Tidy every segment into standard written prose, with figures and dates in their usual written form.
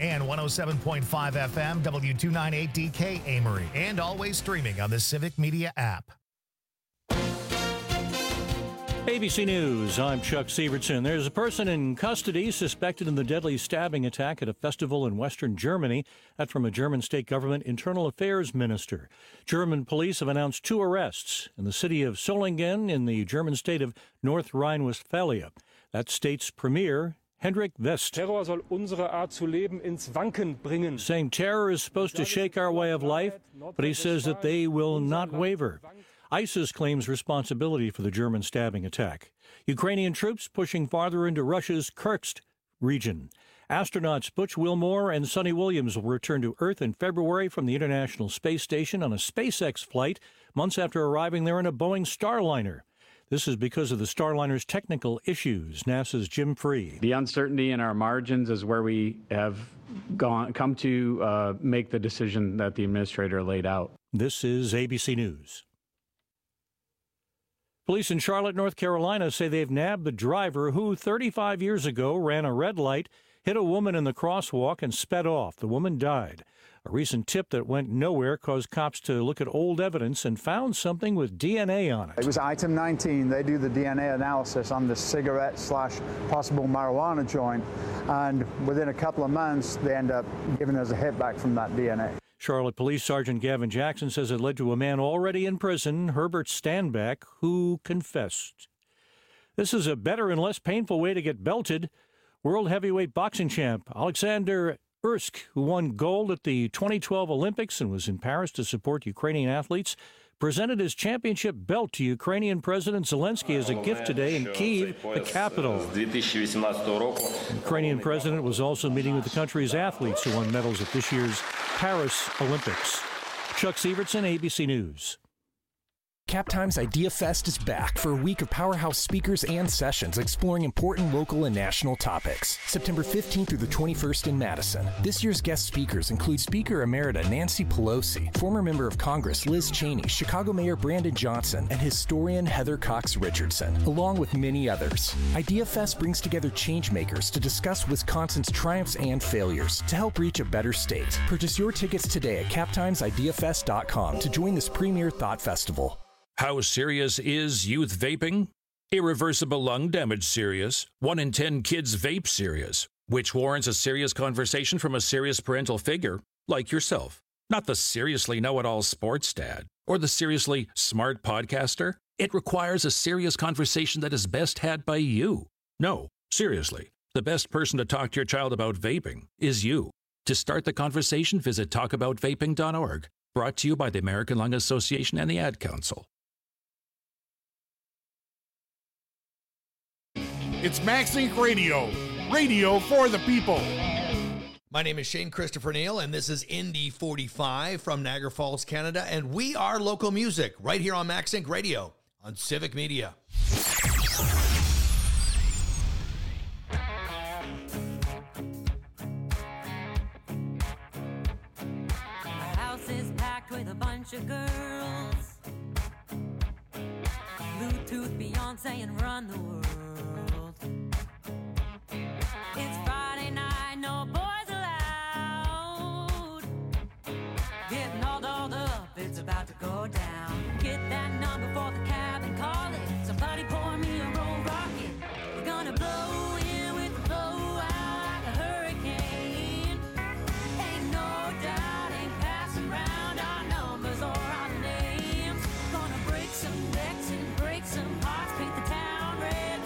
and 107.5 FM W298DK Amory, and always streaming on the Civic Media app. ABC News, I'm Chuck Sievertson. There's a person in custody suspected in the deadly stabbing attack at a festival in western Germany. That from a German state government internal affairs minister. German police have announced 2 arrests in the city of Solingen in the German state of North Rhine-Westphalia. That state's premier, Hendrik West, Terror soll unsere Art zu leben ins Wanken bringen. Saying terror is supposed to shake our way of life, but he says that they will not waver. ISIS claims responsibility for the German stabbing attack. Ukrainian troops pushing farther into Russia's Kursk region. Astronauts Butch Wilmore and Sonny Williams will return to Earth in February from the International Space Station on a SpaceX flight, months after arriving there in a Boeing Starliner. This is because of the Starliner's technical issues. NASA's Jim Free. The uncertainty in our margins is where we have come to make the decision that the administrator laid out. This is ABC News. Police in Charlotte, North Carolina say they've nabbed the driver who 35 years ago ran a red light, hit a woman in the crosswalk, and sped off. The woman died. A recent tip that went nowhere caused cops to look at old evidence and found something with DNA on it. It was item 19. They do the DNA analysis on the cigarette/possible marijuana joint, and within a couple of months, they end up giving us a hit back from that DNA. Charlotte Police Sergeant Gavin Jackson says it led to a man already in prison, Herbert Standback, who confessed. This is a better and less painful way to get belted. World heavyweight boxing champ Alexander Usyk, who won gold at the 2012 Olympics and was in Paris to support Ukrainian athletes, presented his championship belt to Ukrainian President Zelensky as a gift today in Kyiv, the capital. The Ukrainian president was also meeting with the country's athletes who won medals at this year's Paris Olympics. Chuck Sievertson, ABC News. Captime's Idea Fest is back for a week of powerhouse speakers and sessions exploring important local and national topics. September 15th through the 21st in Madison. This year's guest speakers include Speaker Emerita Nancy Pelosi, former member of Congress Liz Cheney, Chicago Mayor Brandon Johnson, and historian Heather Cox Richardson, along with many others. Idea Fest brings together changemakers to discuss Wisconsin's triumphs and failures to help reach a better state. Purchase your tickets today at captimesideafest.com to join this premier thought festival. How serious is youth vaping? Irreversible lung damage serious. 1 in 10 kids vape serious, which warrants a serious conversation from a serious parental figure like yourself. Not the seriously know-it-all sports dad or the seriously smart podcaster. It requires a serious conversation that is best had by you. No, seriously, the best person to talk to your child about vaping is you. To start the conversation, visit talkaboutvaping.org. Brought to you by the American Lung Association and the Ad Council. It's MaxLink Radio, radio for the people. My name is Shane Christopher Neal, and this is Indy 45 from Niagara Falls, Canada, and we are local music right here on MaxLink Radio on Civic Media. Our house is packed with a bunch of girls. Bluetooth, Beyonce, and Run the World. It's Friday night, no boys allowed. Getting all dolled up, it's about to go down. Get that number for the cab and call it. Somebody pour me a roll rocket. We're gonna blow in with the blow out like a hurricane. Ain't no doubt, ain't passing round our numbers or our names. Gonna break some necks and break some hearts, paint the town red.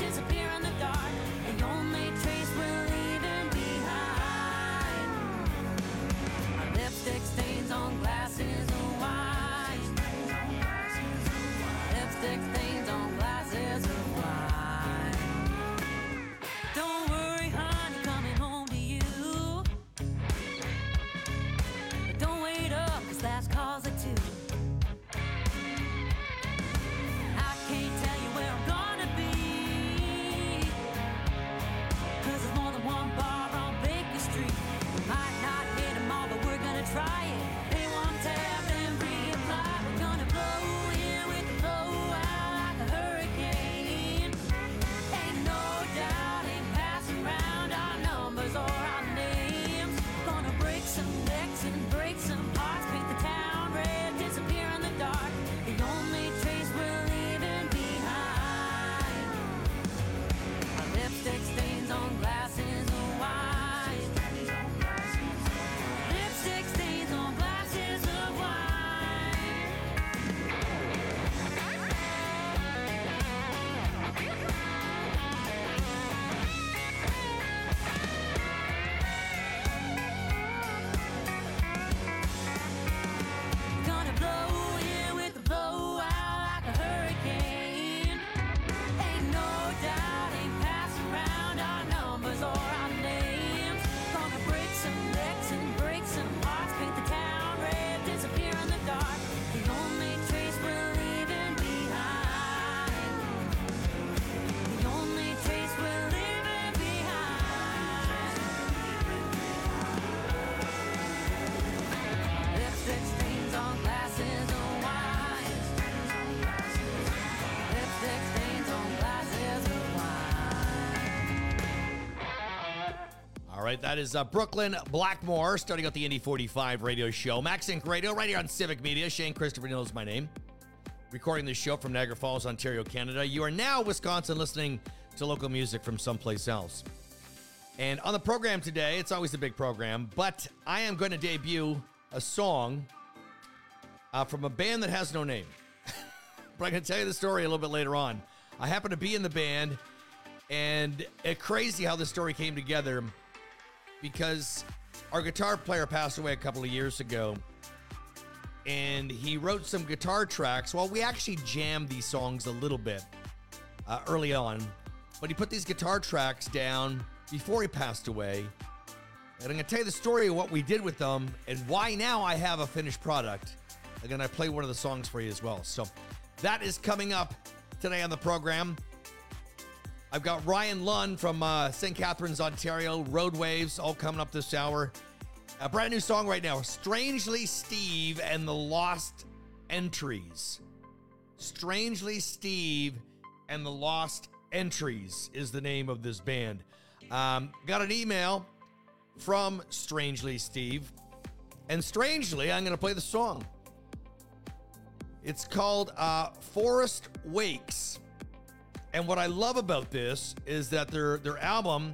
right, that is Brooklyn Blackmore starting out the Indy 45 radio show. Max Inc. Radio right here on Civic Media. Shane Christopher Neal is my name. Recording this show from Niagara Falls, Ontario, Canada. You are now, Wisconsin, listening to local music from someplace else. And on the program today, it's always a big program, but I am going to debut a song from a band that has no name. But I'm going to tell you the story a little bit later on. I happen to be in the band, and it's crazy how this story came together because our guitar player passed away a couple of years ago, and he wrote some guitar tracks. Well, we actually jammed these songs a little bit early on, but he put these guitar tracks down before he passed away. And I'm going to tell you the story of what we did with them and why now I have a finished product. And then I play one of the songs for you as well. So that is coming up today on the program. I've got Ryan Lunn from St. Catharines, Ontario, Road Waves, all coming up this hour. A brand new song right now, Strangely Steve and the Lost Entries. Strangely Steve and the Lost Entries is the name of this band. Got an email from Strangely Steve, and strangely, I'm going to play the song. It's called Forest Wakes. And what I love about this is that their album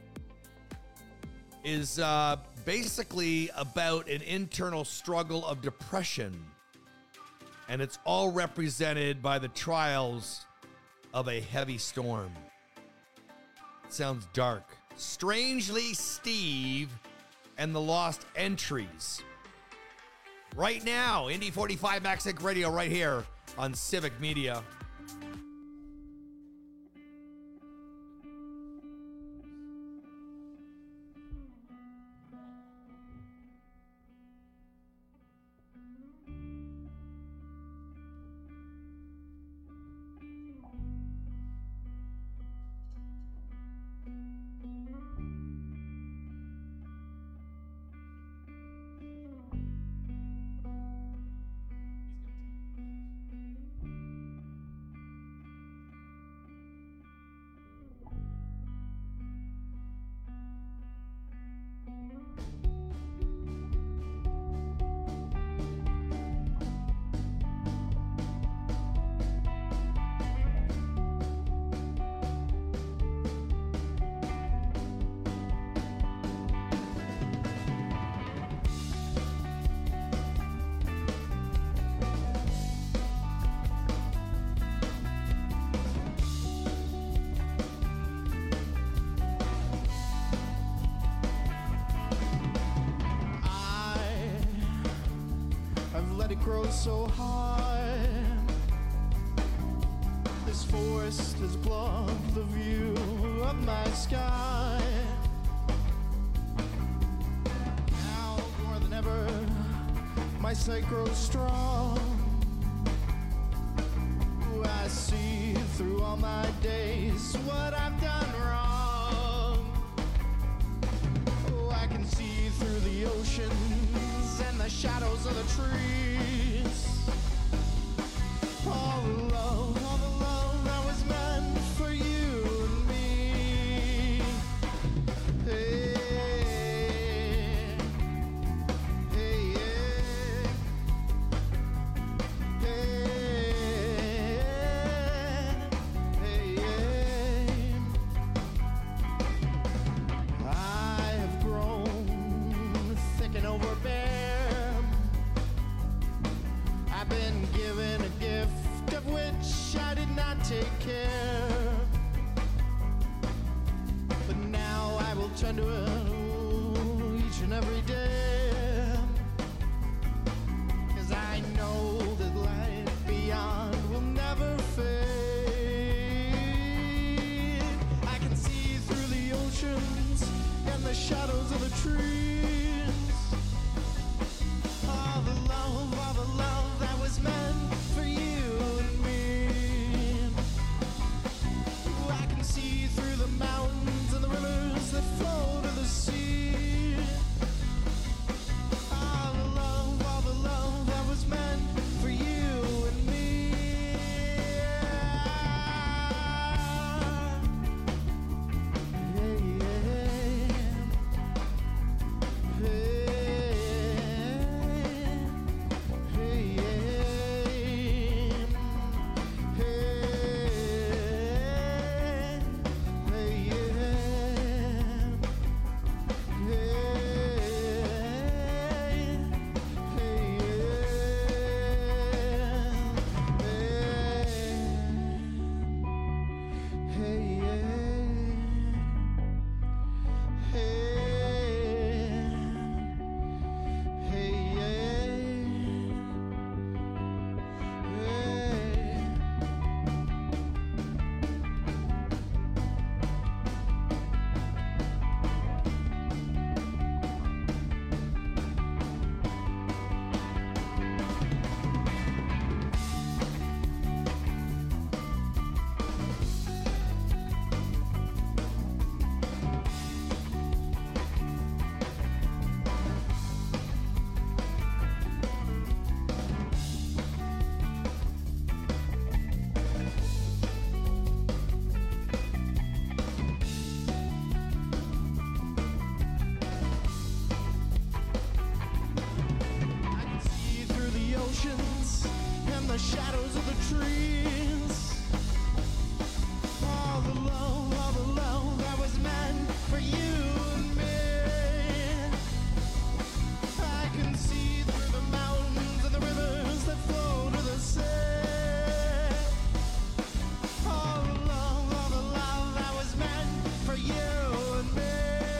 is basically about an internal struggle of depression. And it's all represented by the trials of a heavy storm. It sounds dark. Strangely Steve and the Lost Entries. Right now, Indy 45 Max Inc. Radio right here on Civic Media. Grows so high, this forest has blocked the view of my sky. Now more than ever, my sight grows strong. Ooh, I see through all my days what I've done wrong. Oh, I can see through the oceans and the shadows of the trees. All the love that was meant for you and me. Hey, hey, hey, hey, hey. I have grown thick and overbearing. shadows of the trees. All the love that was meant for you and me. I can see through the mountains and the rivers that flow to the sea. All the love that was meant for you and me.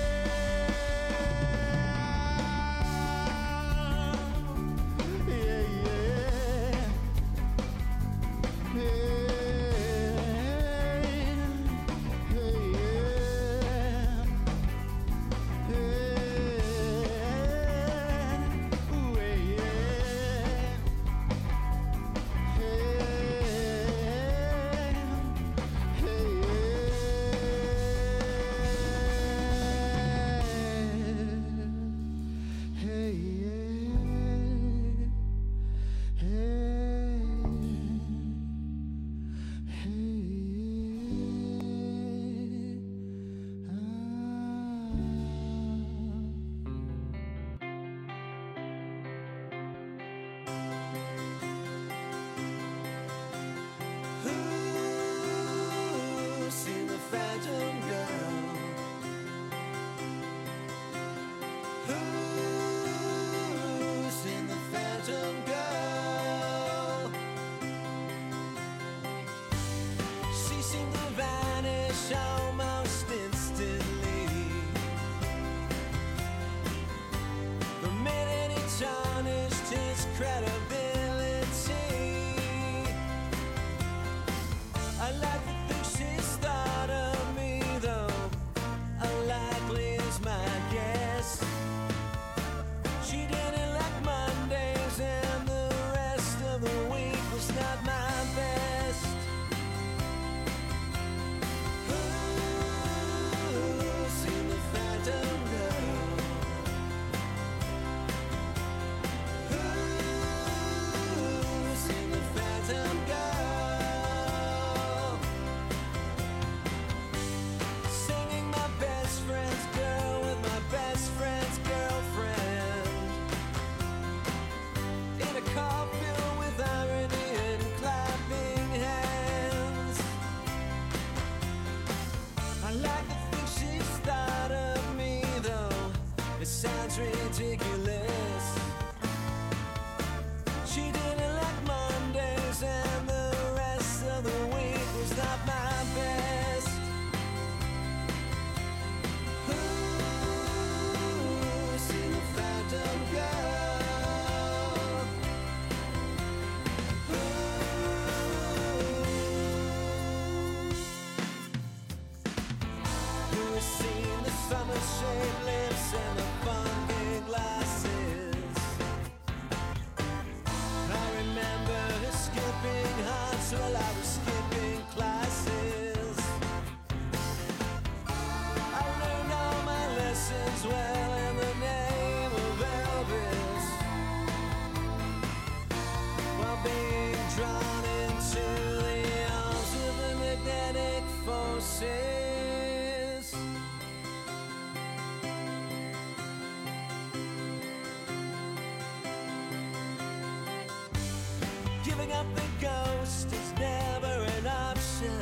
Giving up the ghost is never an option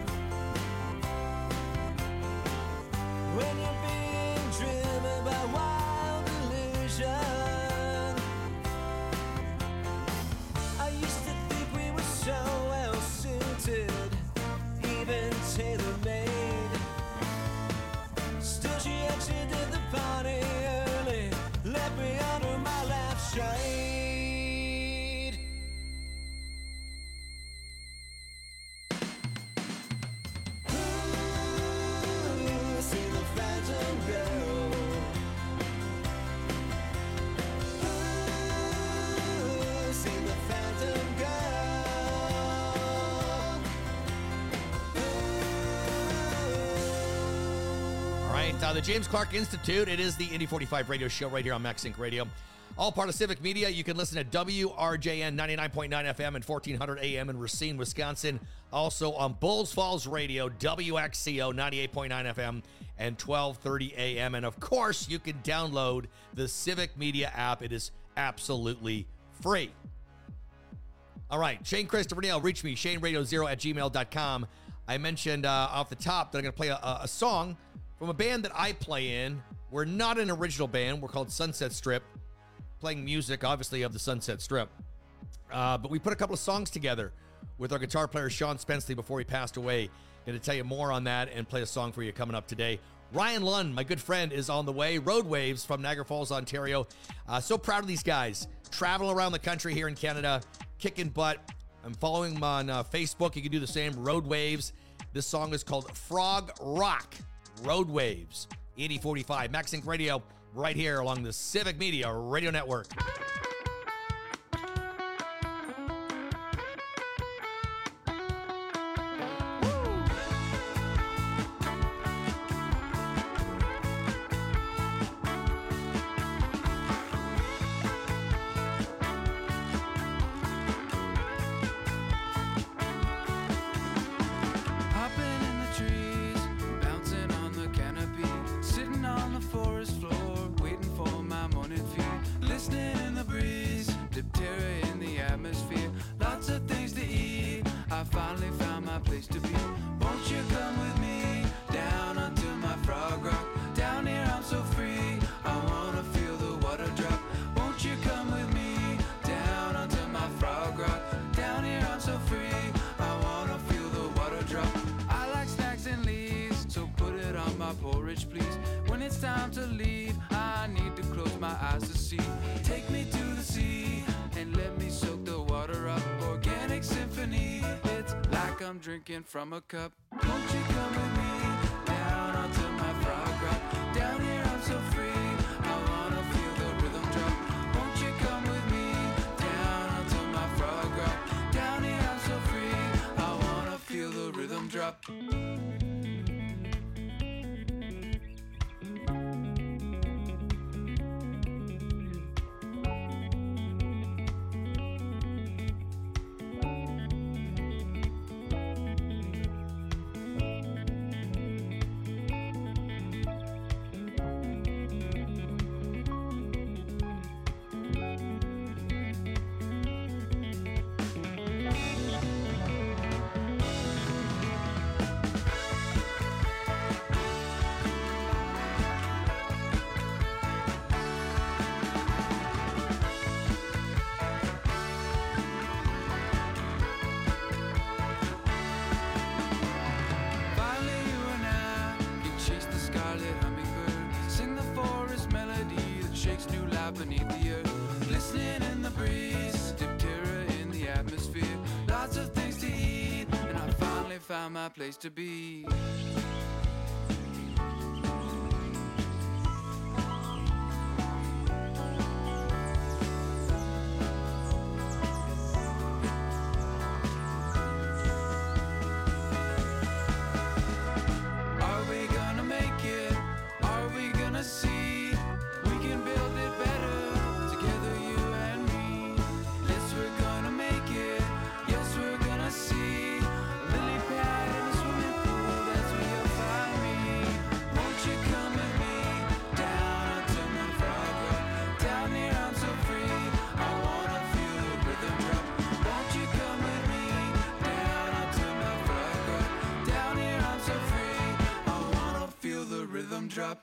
when you're being driven by wild illusion. I used to think we were so well suited, even tailor-made. Still she exited the party early, left me under my lampshade. The James Clark Institute. It is the Indy 45 radio show right here on MaxSync Radio. All part of Civic Media. You can listen at WRJN 99.9 FM and 1400 AM in Racine, Wisconsin. Also on Bulls Falls Radio, WXCO 98.9 FM and 1230 AM. And of course, you can download the Civic Media app. It is absolutely free. All right, Shane Christopher Neal, reach me, ShaneRadio0@gmail.com. I mentioned off the top that I'm going to play a song from a band that I play in. We're not an original band. We're called Sunset Strip, playing music, obviously, of the Sunset Strip. But we put a couple of songs together with our guitar player, Sean Spenceley, before he passed away. Going to tell you more on that and play a song for you coming up today. Ryan Lund, my good friend, is on the way. Road Waves from Niagara Falls, Ontario. So proud of these guys. Traveling around the country here in Canada, kicking butt. I'm following them on Facebook. You can do the same. Road Waves. This song is called Frog Rock. Road Waves. 8045 MaxInc Radio, right here along the Civic Media Radio Network. Drinking from a cup. Won't you come with me down onto my frog rock? Down here I'm so free, I wanna feel the rhythm drop. Won't you come with me down onto my frog rock? Down here I'm so free, I wanna feel the rhythm drop. Beneath the earth, glistening in the breeze, Diptera in the atmosphere, lots of things to eat, and I finally found my place to be. Are we gonna make it? Are we gonna see? Drop.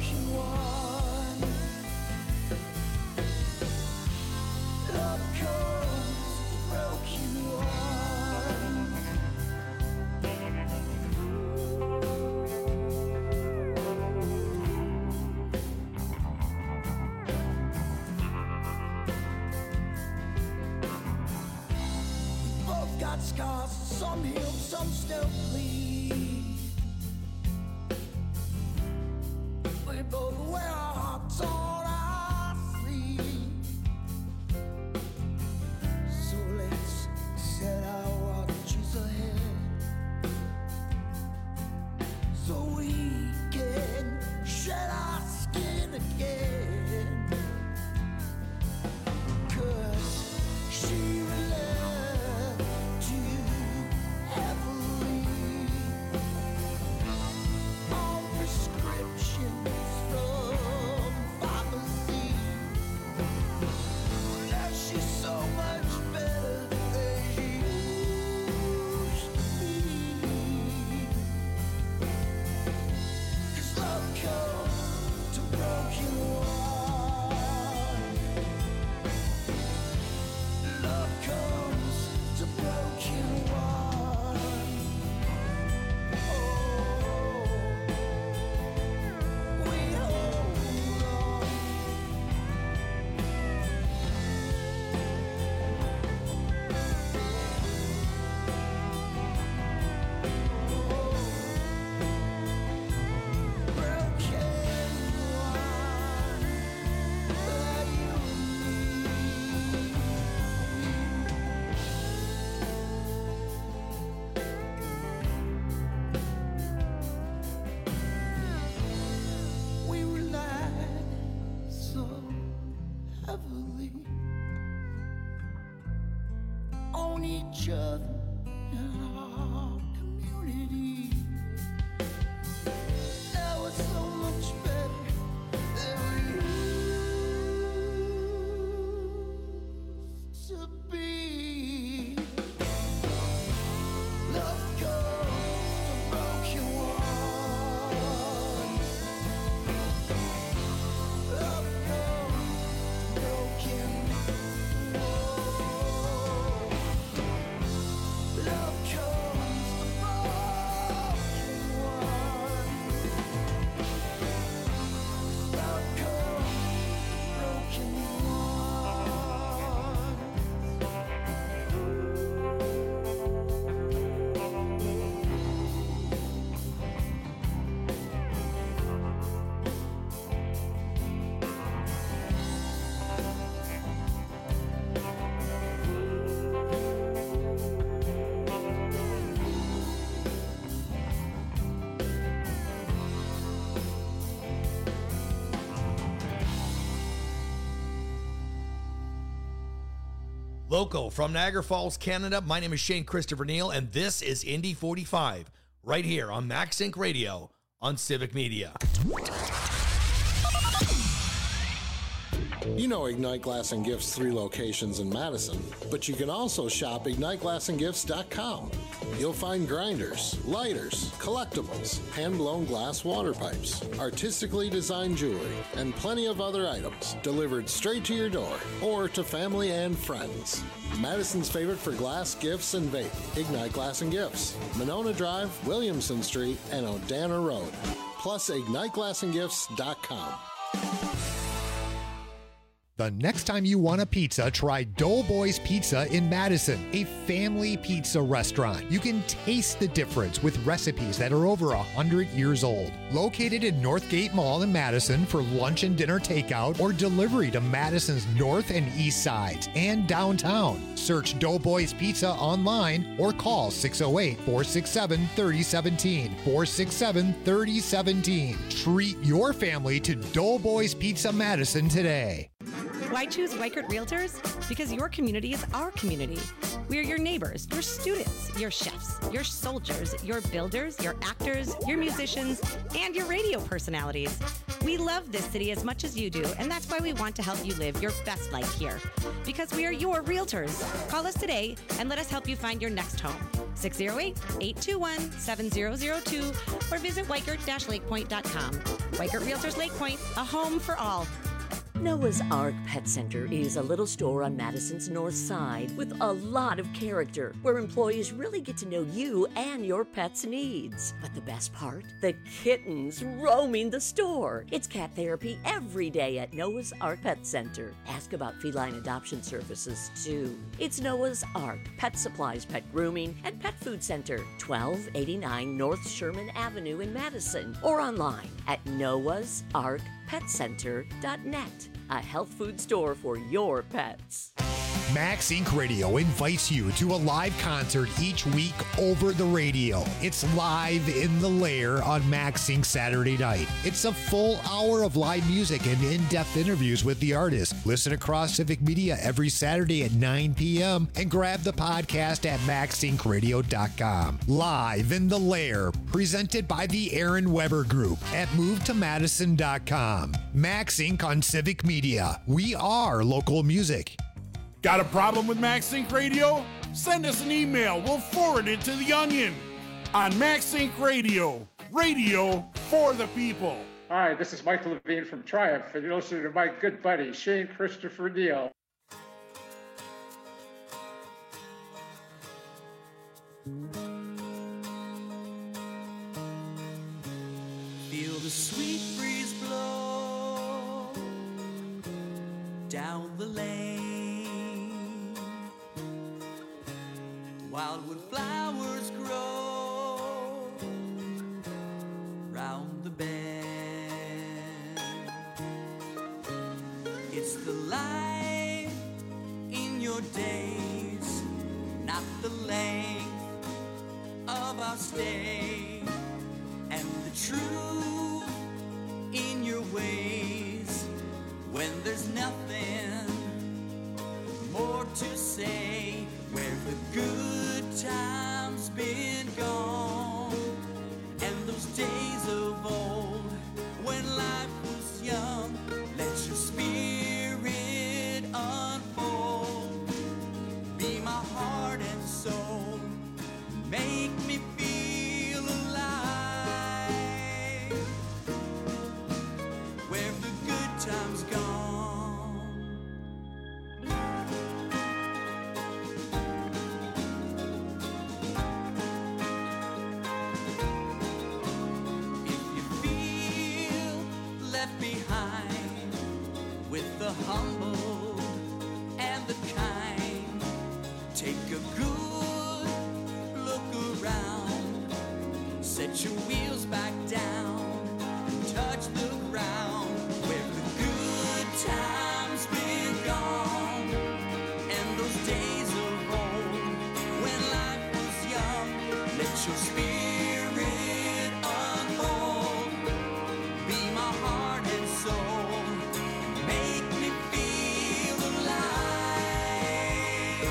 broken one. Love comes to broken one. We both got scars, some heal, some still bleed. We both wear our hearts on our sleeve. So let's set our watches ahead, so we can shed our skin again. 'Cause she left you heavily on prescriptions from pharmacy. Now she's so much better than she used to be. 'Cause love comes to broken one. Love comes to broken one. Oh, we hold on. We relied so heavily on each other and our community. Now it's so much better than we used to be. Love comes to broken one. Love comes to broken one. Love comes to broken one. Love comes to broken Local from Niagara Falls, Canada. My name is Shane Christopher Neal, and this is Indy 45, right here on Max Inc. Radio on Civic Media. You know Ignite Glass and Gifts 3 locations in Madison, but you can also shop IgniteGlassandGifts.com. You'll find grinders, lighters, collectibles, hand-blown glass water pipes, artistically designed jewelry, and plenty of other items delivered straight to your door or to family and friends. Madison's favorite for glass, gifts, and vape, Ignite Glass and Gifts, Monona Drive, Williamson Street, and Odana Road. Plus, IgniteGlassandGifts.com. The next time you want a pizza, try Doughboys Pizza in Madison, a family pizza restaurant. You can taste the difference with recipes that are over 100 years old. Located in Northgate Mall in Madison for lunch and dinner takeout or delivery to Madison's north and east sides and downtown. Search Doughboys Pizza online or call 608-467-3017. 467-3017. Treat your family to Doughboys Pizza Madison today. Why choose Weichert Realtors? Because your community is our community. We are your neighbors, your students, your chefs, your soldiers, your builders, your actors, your musicians, and your radio personalities. We love this city as much as you do, and that's why we want to help you live your best life here. Because we are your realtors. Call us today and let us help you find your next home. 608-821-7002 or visit Weichert-lakepoint.com. Weichert Realtors Lake Point, a home for all. Noah's Ark Pet Center is a little store on Madison's north side with a lot of character, where employees really get to know you and your pet's needs. But the best part? The kittens roaming the store. It's cat therapy every day at Noah's Ark Pet Center. Ask about feline adoption services, too. It's Noah's Ark Pet Supplies, Pet Grooming, and Pet Food Center, 1289 North Sherman Avenue in Madison, or online at noahsarkpetcenter.net. A health food store for your pets. Max Inc. Radio invites you to a live concert each week over the radio. It's Live in the Lair on Max Inc. Saturday night. It's a full hour of live music and in-depth interviews with the artist. Listen across Civic Media every Saturday at 9 p.m. and grab the podcast at maxincradio.com. Live in the Lair, presented by the Aaron Weber Group at movetomadison.com. Max Inc. on Civic Media. We are local music. Got a problem with Max Inc. Radio? Send us an email. We'll forward it to The Onion on Max Inc. Radio. Radio for the people. Hi, this is Michael Levine from Triumph, and you're listening to my good buddy, Shane Christopher Neal. Feel the sweet breeze blow down the lane. Wildwood flowers grow round the bend. It's the light in your days, not the length of our stay, and the truth in your ways when there's nothing more to say. Where the good times been gone, and those days of old when life was young. Let your spirit unfold, be my heart and soul, make me feel alive. Where the good times gone. The humble and the kind, take a good look around, set your wheels back down, and touch the ground. Where the good times been gone, and those days of old when life was young. Let your spirit unfold, be my heart and soul, make me feel alive.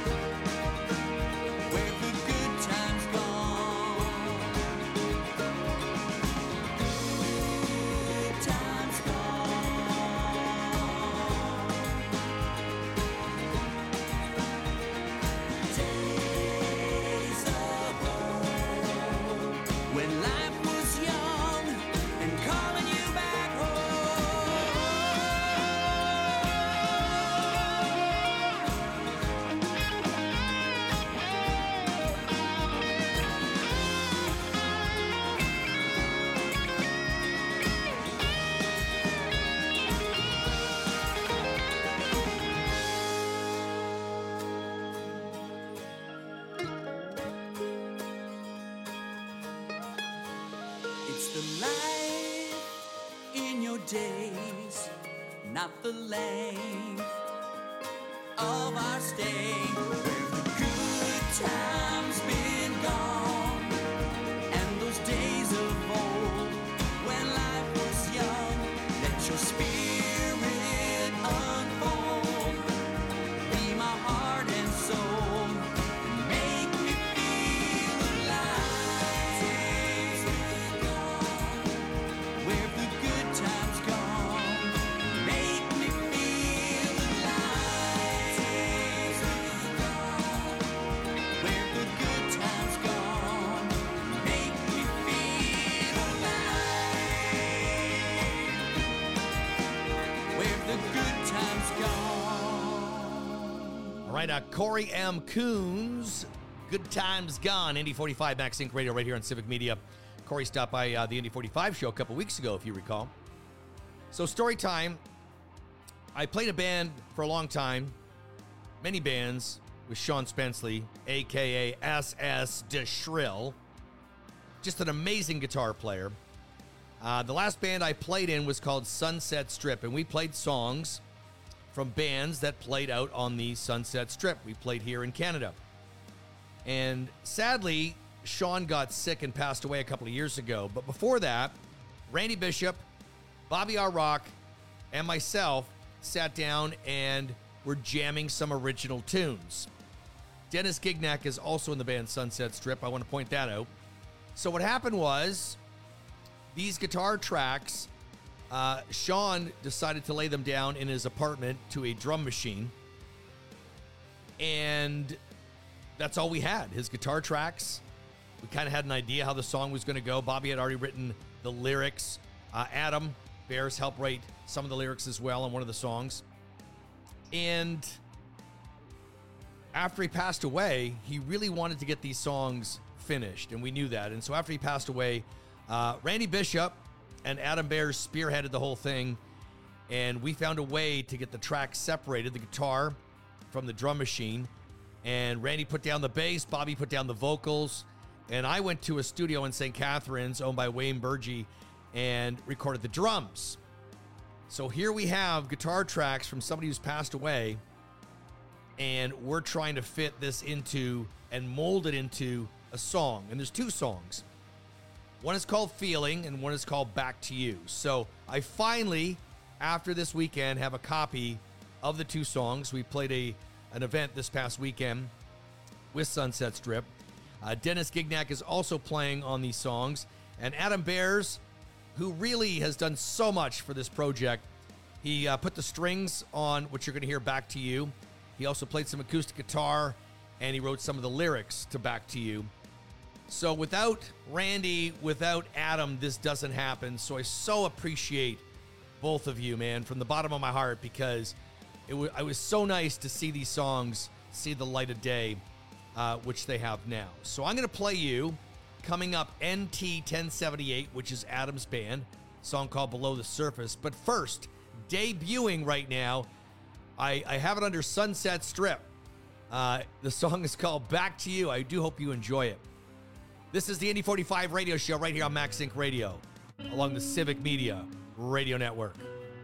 Where the good times gone, good times days of old when life was young and calling you back It's the life in your days, not the length of our stay. Where the good times been gone, and those days of old when life was young. Let your spirit unfold, be my heart and soul, make me feel alive. Where the good times gone, make me feel alive. Where the good times right, Corey M. Coons, Good Times Gone, Indy 45 Max Inc. Radio right here on Civic Media. Corey stopped by the Indy 45 show a couple weeks ago, if you recall. So story time, I played a band for a long time, many bands, with Sean Spenceley, a.k.a. S.S. DeShrill. Just an amazing guitar player. The last band I played in was called Sunset Strip, and we played songs from bands that played out on the Sunset Strip. We played here in Canada. And sadly, Sean got sick and passed away a couple of years ago. But before that, Randy Bishop, Bobby R. Rock, and myself sat down and were jamming some original tunes. Dennis Gignac is also in the band Sunset Strip. I want to point that out. So what happened was, these guitar tracks, Sean decided to lay them down in his apartment to a drum machine. And that's all we had, his guitar tracks. We kind of had an idea how the song was going to go. Bobby had already written the lyrics. Adam Bears helped write some of the lyrics as well on one of the songs. And after he passed away, he really wanted to get these songs finished, and we knew that. And so after he passed away, Randy Bishop and Adam Bears spearheaded the whole thing, and we found a way to get the tracks separated, the guitar from the drum machine. And Randy put down the bass, Bobby put down the vocals, and I went to a studio in St. Catharines owned by Wayne Burgee and recorded the drums. So here we have guitar tracks from somebody who's passed away, and we're trying to fit this into and mold it into a song. And there's two songs. One is called Feeling, and one is called Back to You. So I finally, after this weekend, have a copy of the two songs. We played an event this past weekend with Sunset Strip. Dennis Gignac is also playing on these songs. And Adam Bears, who really has done so much for this project, he put the strings on what you're going to hear, Back to You. He also played some acoustic guitar, and he wrote some of the lyrics to Back to You. So without Randy, without Adam, this doesn't happen. So I so appreciate both of you, man, from the bottom of my heart, because it was so nice to see these songs see the light of day, which they have now. So I'm going to play you, coming up, NT 1078, which is Adam's band, a song called Below the Surface. But first, debuting right now, I have it under Sunset Strip. The song is called Back to You. I do hope you enjoy it. This is the Indy 45 radio show right here on Max Inc. Radio, along the Civic Media Radio Network.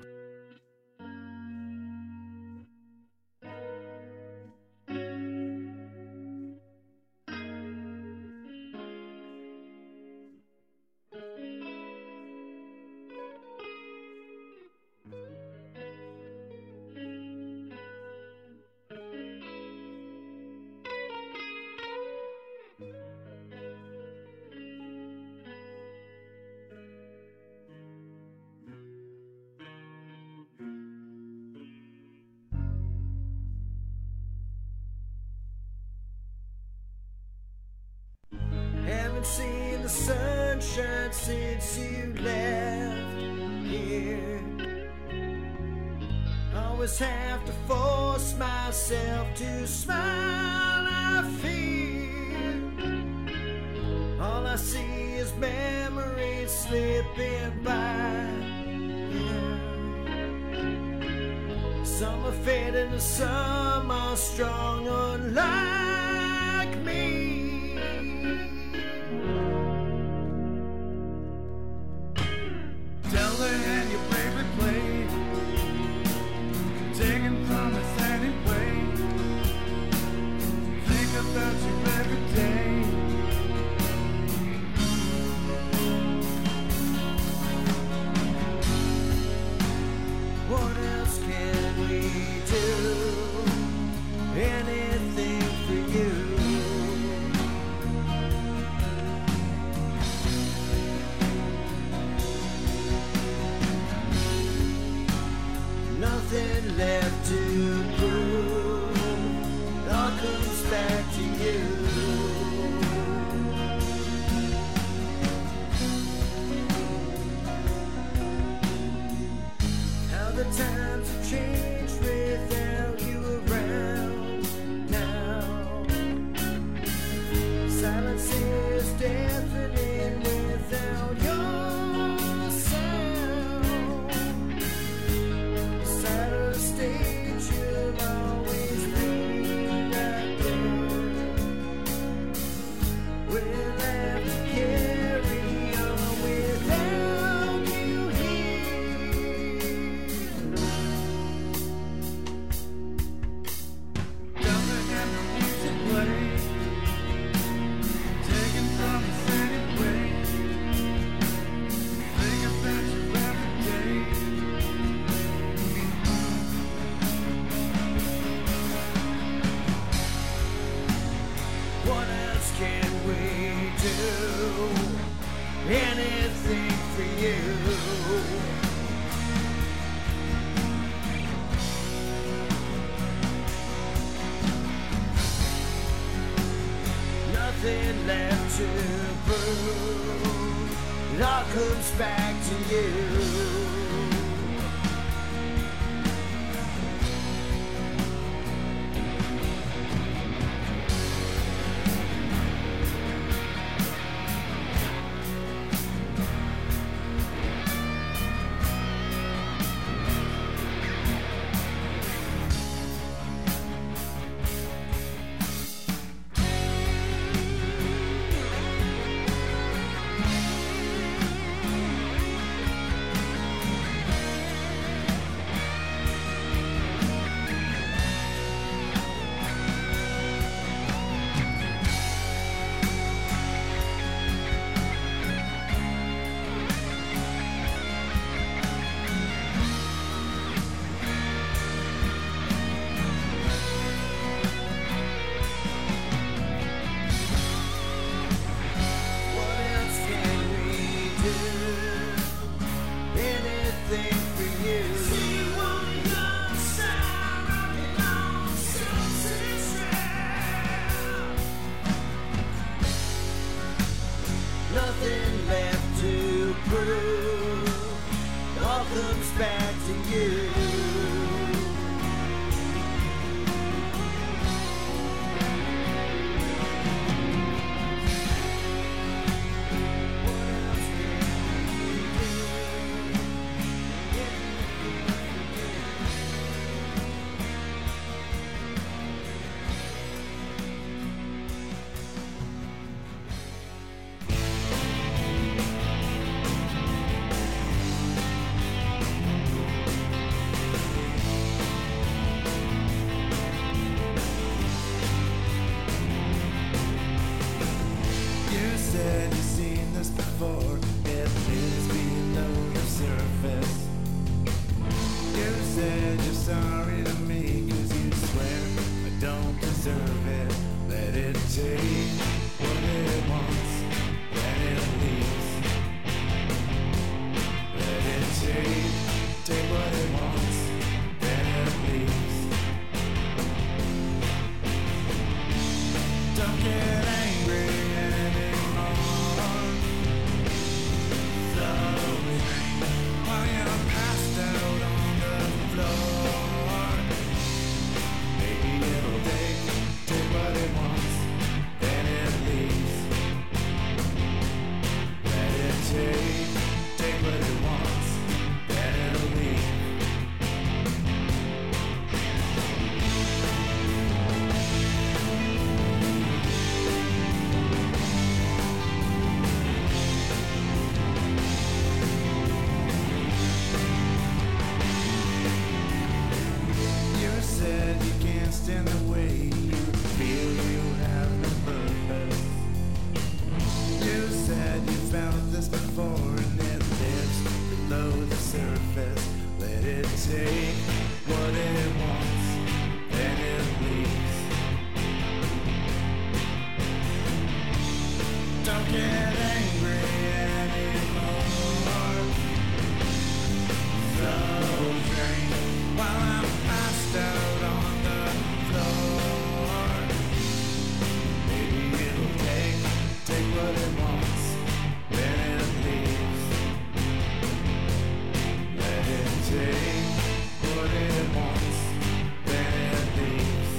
Haven't seen the sunshine since you left here. Always have to force myself to smile. I fear all I see is memories slipping by. Some are fading and some are strong, unlike me. Tell her and your favorite play, taking promise anyway. Think about you every day. What else can we do? Anything for you. Nothing left to prove. It all comes back to you. How the times have changed without you around. comes back to you. Nothing left to prove. All comes back to you. You said you've seen this before. It lives below the surface. You said you're sorry to me, 'cause you swear I don't deserve it. Let it take what it wants, then it leaves. Let it take what it wants, then it leaves. Don't get angry anymore. So while you're passed out on the floor, maybe it'll take what it wants, then it leaves. Let it take what it wants, then it'll leave. You said you can't stand the way you feel, you have no purpose. You said you felt this before and it lives below the surface. Let it take what it wants, then it leaves. Don't get angry anymore. So drink while I'm passed out on the floor. Maybe it'll take what it wants, then it leaves. Let it take what it wants, then it leaves.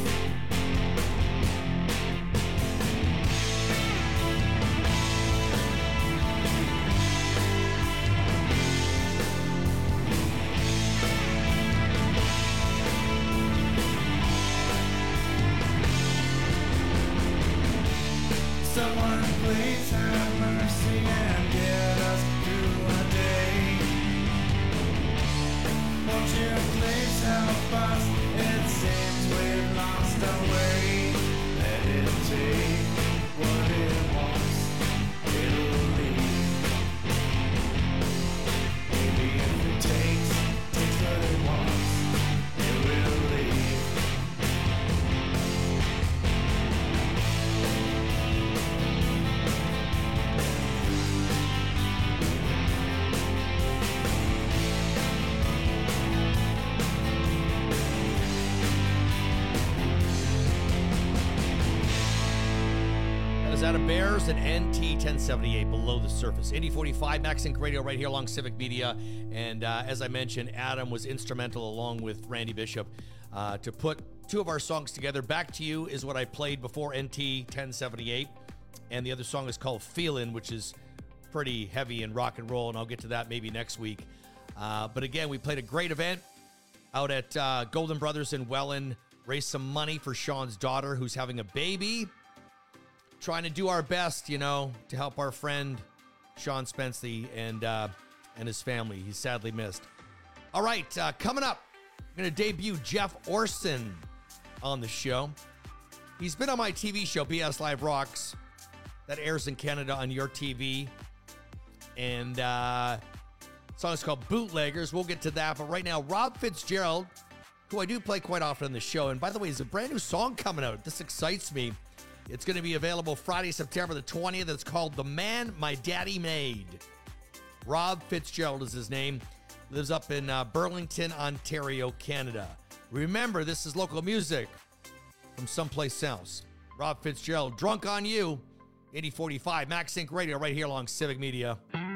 Someone please have mercy and get us through a day. Won't you please help us? It seems we've lost our way. Let it take what it wants, it'll leave. Maybe if it takes what it wants, it will leave. Adam Bears and NT 1078 Below the Surface. Indy 45, Max Inc. Radio right here along Civic Media. And as I mentioned, Adam was instrumental along with Randy Bishop to put two of our songs together. Back to You is what I played before NT 1078. And the other song is called Feelin', which is pretty heavy in rock and roll. And I'll get to that maybe next week. But again, we played a great event out at Golden Brothers in Welland. Raised some money for Sean's daughter who's having a baby. Trying to do our best, you know, to help our friend Sean Spenceley and his family. He's sadly missed. All right, coming up, I'm going to debut Jeff Orson on the show. He's been on my TV show, BS Live Rocks, that airs in Canada on your TV. And the song is called Bootleggers. We'll get to that. But right now, Rob Fitzgerald, who I do play quite often on the show. And by the way, there's a brand new song coming out. This excites me. It's going to be available Friday, September the 20th. It's called The Man My Daddy Made. Rob Fitzgerald is his name. Lives up in Burlington, Ontario, Canada. Remember, this is local music from someplace else. Rob Fitzgerald, Drunk on You, 8045, Max Inc. Radio, right here along Civic Media.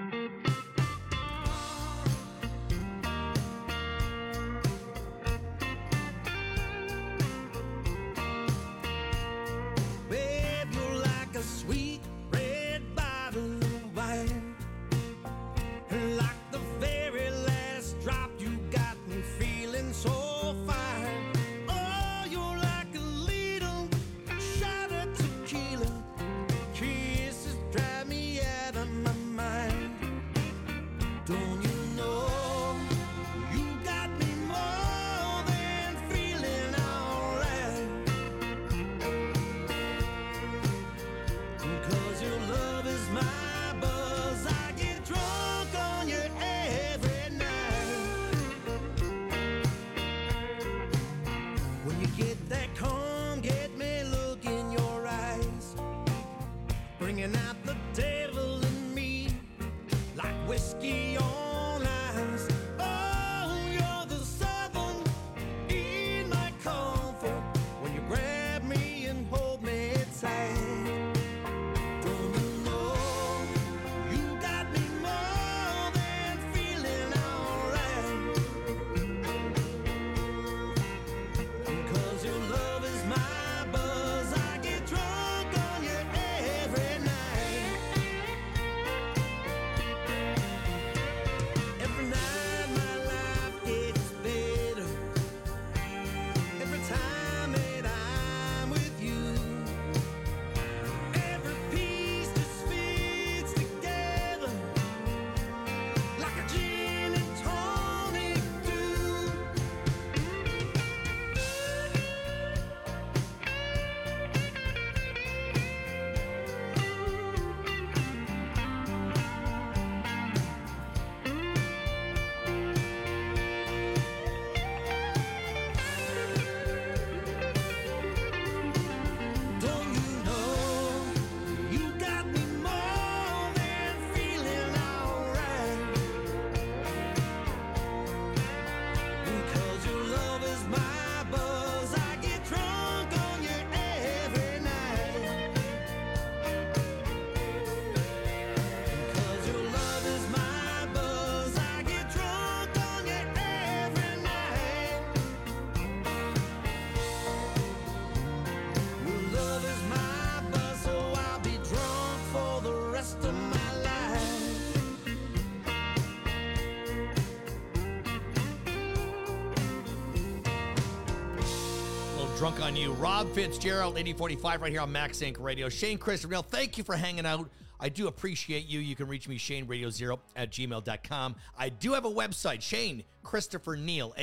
Drunk on You. Rob Fitzgerald, 8045, right here on Max Inc. Radio. Shane Christopher Neal, thank you for hanging out. I do appreciate you. You can reach me, ShaneRadio0@gmail.com. I do have a website, Shane Christopher Neal,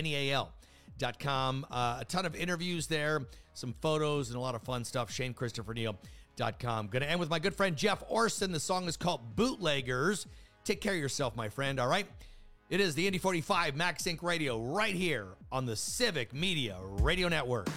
NEAL.com. A ton of interviews there, some photos, and a lot of fun stuff, ShaneChristopherNeal.com. Going to end with my good friend Jeff Orson. The song is called Bootleggers. Take care of yourself, my friend, all right? It is the Indy 45 Max Inc. Radio right here on the Civic Media Radio Network.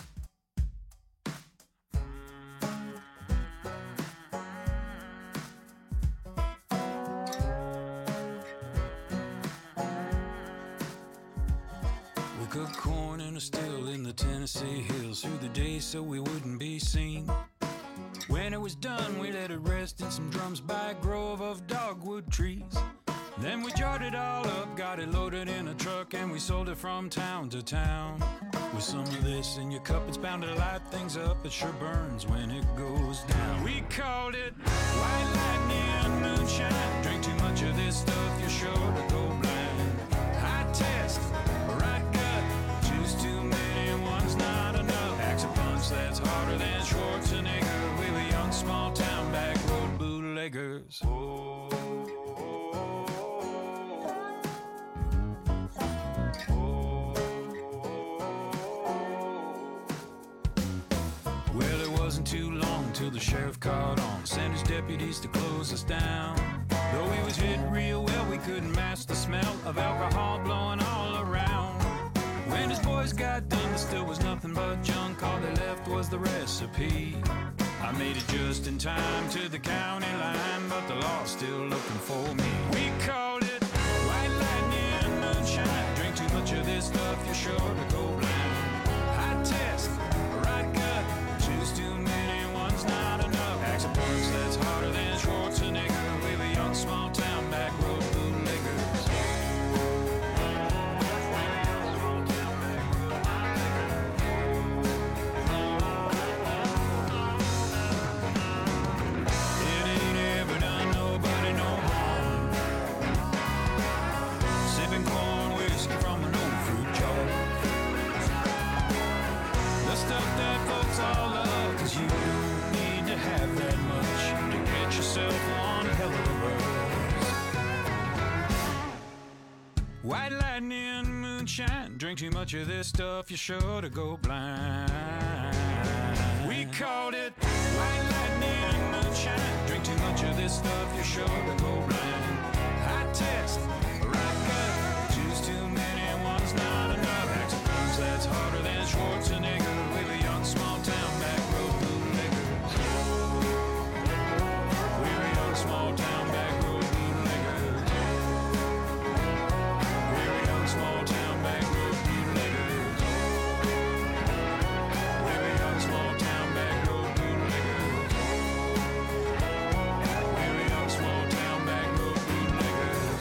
We cooked corn in a still in the Tennessee hills through the day so we wouldn't be seen. When it was done, we let it rest in some drums by a grove of dogwood trees. Then we jarred it all up, got it loaded in a truck, and we sold it from town to town. With some of this in your cup, it's bound to light things up. It sure burns when it goes down. We called it white lightning moonshine. Drink too much of this stuff, you're sure to go blind. High test, right gut, choose too many, one's not enough. Axe a punch that's harder than Schwarzenegger. We were young, small town, back road bootleggers. Well, it wasn't too long till the sheriff caught on, sent his deputies to close us down. Though he was hit real well, we couldn't mask the smell of alcohol blowing all around. When his boys got done, there still was nothing but junk. All they left was the recipe. I made it just in time to the county line, but the law's still looking for me. We called it white lightning moonshine. Drink too much of this stuff, you're sure to go blind. High test, right gut, choose too many, one's not enough. Axe a punch that's harder than Schwarzenegger. We were young, small town, back road bootleggers. It ain't ever done nobody no harm. Sipping corn whiskey from an old fruit jar. The stuff that folks all love, 'cause you don't need to have that much to get yourself one hell of a buzz. White lightning moonshine, drink too much of this stuff, you're sure to go blind. We called it white lightning moonshine, drink too much of this stuff, you're sure to go blind. High test, right gut, choose too many, one's not enough. Axe a punch that's harder than Schwarzenegger. We were young, small town, back road bootleggers. We were young, small town, back road bootleggers. We were young, small town, back road bootleggers. We were young, small town, back road bootleggers. We were young, small town, back road bootleggers.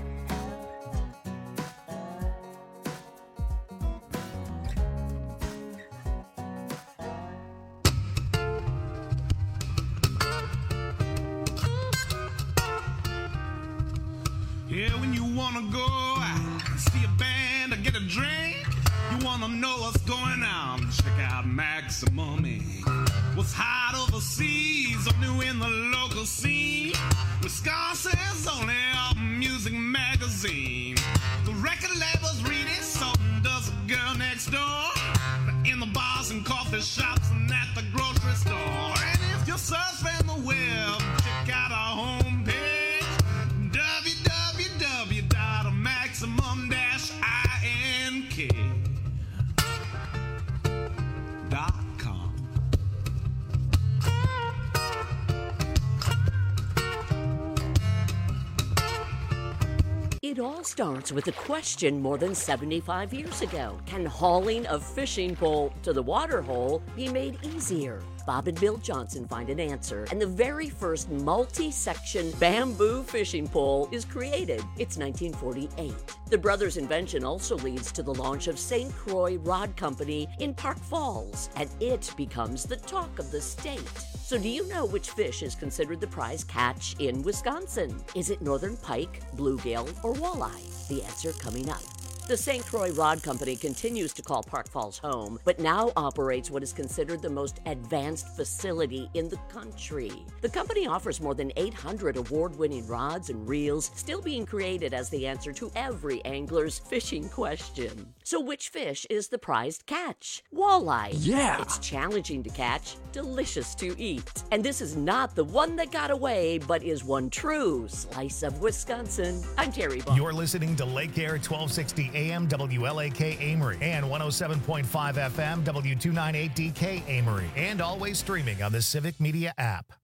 Yeah, when you wanna go see a band or get a drink, you wanna know what's going on, check out Maximum Inc. What's hot overseas or new in the local scene, Wisconsin's only music magazine. The record labels read it, so does the girl next door. In the bars and coffee shops and at the grocery store. And if you're surfing the web, check out our homepage, www.maximum-ink.com. It all starts with a question more than 75 years ago. Can hauling a fishing pole to the water hole be made easier? Bob and Bill Johnson find an answer, and the very first multi-section bamboo fishing pole is created. It's 1948. The brothers' invention also leads to the launch of St. Croix Rod Company in Park Falls, and it becomes the talk of the state. So do you know which fish is considered the prize catch in Wisconsin? Is it northern pike, bluegill, or walleye? The answer coming up. The St. Croix Rod Company continues to call Park Falls home, but now operates what is considered the most advanced facility in the country. The company offers more than 800 award-winning rods and reels, still being created as the answer to every angler's fishing question. So which fish is the prized catch? Walleye. Yeah! It's challenging to catch, delicious to eat. And this is not the one that got away, but is one true slice of Wisconsin. I'm Terry Ball. You're listening to Lake Air 1260 AM WLAK Amory and 107.5 FM W298DK Amory, and always streaming on the Civic Media app.